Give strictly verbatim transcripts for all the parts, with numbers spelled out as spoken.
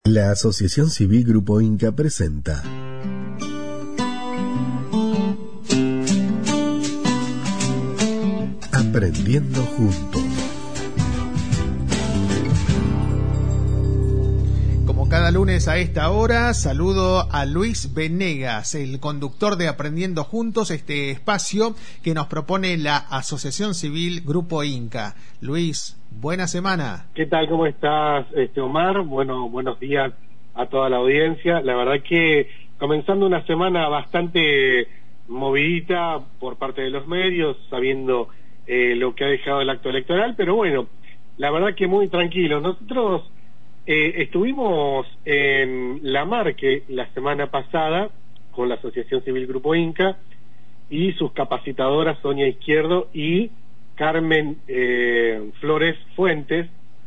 La Asociación Civil Grupo Inca presenta Aprendiendo Juntos. Como cada lunes a esta hora, saludo a Luis Venegas, el conductor de Aprendiendo Juntos, este espacio que nos propone la Asociación Civil Grupo Inca. Luis, buena semana. ¿Qué tal? ¿Cómo estás, este, Omar? Bueno, buenos días a toda la audiencia. La verdad que comenzando una semana bastante movidita por parte de los medios, sabiendo eh, lo que ha dejado el acto electoral, pero bueno, la verdad que muy tranquilo. Nosotros eh, estuvimos en La Marque la semana pasada con la Asociación Civil Grupo Inca y sus capacitadoras Sonia Izquierdo y Carmen eh, Flores Fuentes,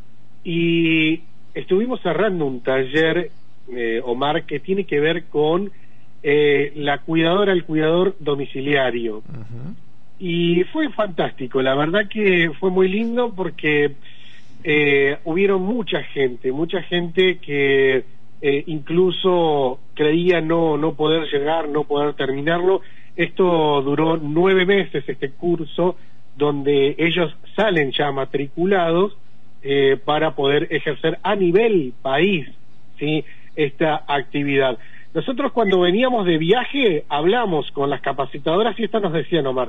y estuvimos cerrando un taller, eh, Omar, que tiene que ver con eh, la cuidadora, el cuidador domiciliario. Uh-huh. Y fue fantástico, la verdad que fue muy lindo porque eh, hubieron mucha gente, mucha gente que eh, incluso creía no, no poder llegar, no poder terminarlo. Esto duró nueve meses, este curso, donde ellos salen ya matriculados eh, para poder ejercer a nivel país, ¿sí?, esta actividad. Nosotros cuando veníamos de viaje hablamos con las capacitadoras y estas nos decían, Omar.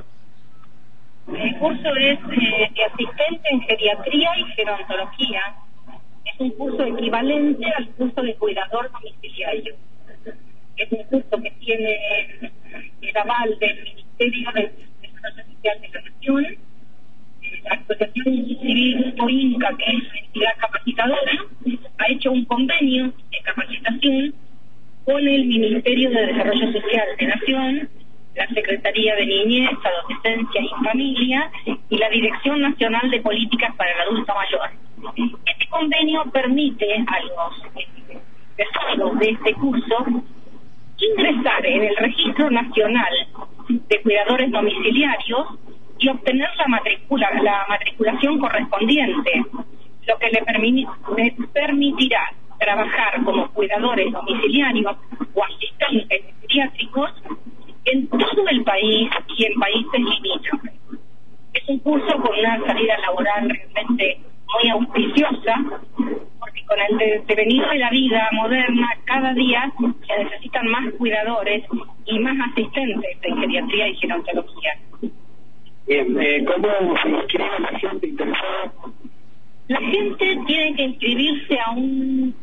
El curso es eh, de asistente en geriatría y gerontología. Es un curso equivalente al curso de cuidador domiciliario. Es un curso que tiene el aval del Ministerio de Desarrollo Social de la Nación. La Asociación Civil Grupo Inca, que es la entidad capacitadora, ha hecho un convenio de capacitación con el Ministerio de Desarrollo Social de la Nación, la Secretaría de Niñez, Adolescencia y Familia y la Dirección Nacional de Políticas para el Adulto Mayor. Este convenio permite a los egresados de este curso ingresar en el Registro Nacional de Cuidadores Domiciliarios y obtener la matricula, la matriculación correspondiente, lo que le, permi- le permitirá trabajar como cuidadores domiciliarios o asistentes geriátricos en todo el país y en países limítrofes. Es un curso con una salida laboral realmente muy auspiciosa, porque con el devenir de la vida moderna cada día se necesitan más cuidadores y más asistentes en geriatría y gerontología. Bien, eh, ¿cómo se inscribe la gente interesada? La gente tiene que inscribirse a un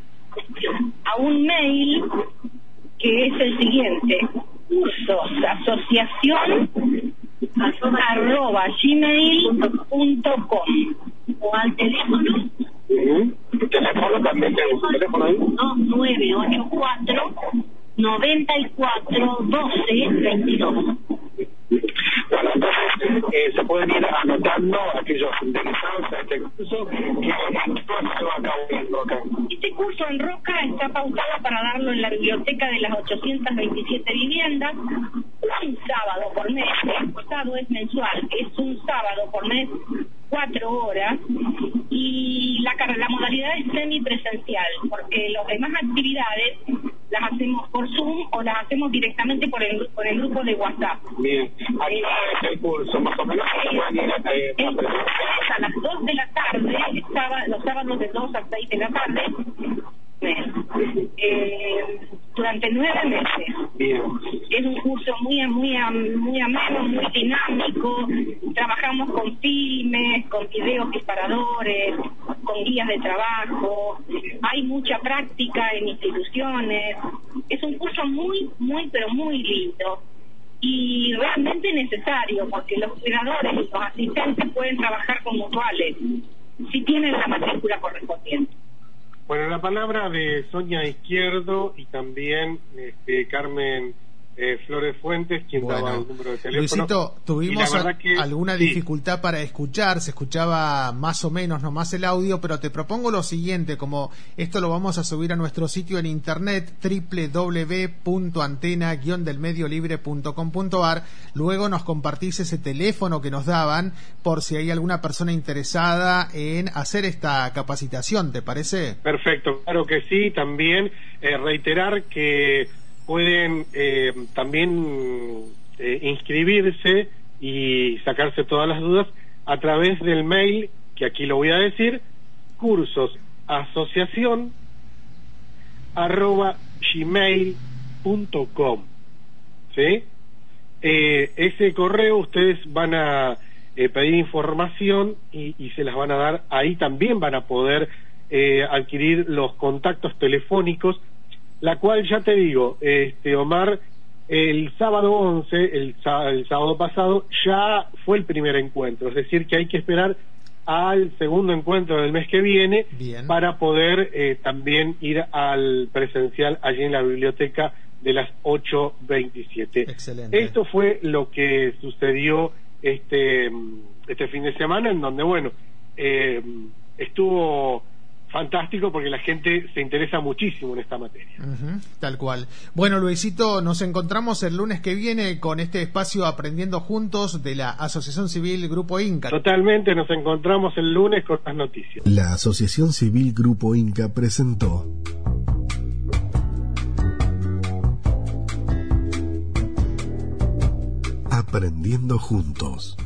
a un mail que es el siguiente: cursos asociación arroba gmail punto com, o al teléfono uh-huh. ¿Teléfono también? ¿Tenemos un teléfono ahí? dos nueve ocho cuatro noventa y cuatro doce veintidós. Bueno, entonces eh, se pueden ir anotando aquellos interesados a este curso. ¿Qué curso se va a cabo en Roca? Este curso en Roca está pautado para darlo en la biblioteca de las ochocientas veintisiete viviendas, un sábado por mes. El cursado es mensual, es un sábado por mes, cuatro horas, y la, la modalidad es semipresencial, porque las demás actividades las hacemos por Zoom o las hacemos directamente por el, por el grupo de WhatsApp. Bien, ahí va el curso, más o menos. Eh, el curso es a las dos de la tarde, sábado, los sábados de dos a seis de la tarde, eh, durante nueve meses. Bien. Es un curso muy muy muy ameno, muy dinámico. Trabajamos con filmes, con videos disparadores, con guías de trabajo. Hay mucha práctica en instituciones. Es un curso muy, muy, pero muy lindo y realmente necesario, porque los cuidadores y los asistentes pueden trabajar con mutuales si tienen la matrícula correspondiente. Bueno, la palabra de Sonia Izquierdo y también este, Carmen eh, Flores Fuentes, quien bueno, daba el número de teléfono. Luisito, tuvimos a, que, alguna sí. dificultad para escuchar, se escuchaba más o menos nomás el audio, pero te propongo lo siguiente, como esto lo vamos a subir a nuestro sitio en internet doble u doble u doble u punto antena guion del medio libre punto com punto a r, luego nos compartís ese teléfono que nos daban por si hay alguna persona interesada en hacer esta capacitación, ¿te parece? Perfecto, claro que sí. También eh, reiterar que pueden eh, también eh, inscribirse y sacarse todas las dudas a través del mail, que aquí lo voy a decir, cursos asociación arroba gmail punto com. ¿Sí? Eh, ese correo ustedes van a eh, pedir información y, y se las van a dar. Ahí también van a poder eh, adquirir los contactos telefónicos, la cual ya te digo, este Omar, el sábado once, el, el sábado pasado, ya fue el primer encuentro, es decir, que hay que esperar al segundo encuentro del mes que viene. Bien. Para poder eh, también ir al presencial allí en la biblioteca de las ocho veintisiete. Excelente. Esto fue lo que sucedió este, este fin de semana, en donde, bueno, eh, estuvo fantástico porque la gente se interesa muchísimo en esta materia. Uh-huh, tal cual. Bueno, Luisito, nos encontramos el lunes que viene con este espacio Aprendiendo Juntos de la Asociación Civil Grupo Inca. Totalmente, nos encontramos el lunes con las noticias. La Asociación Civil Grupo Inca presentó Aprendiendo Juntos.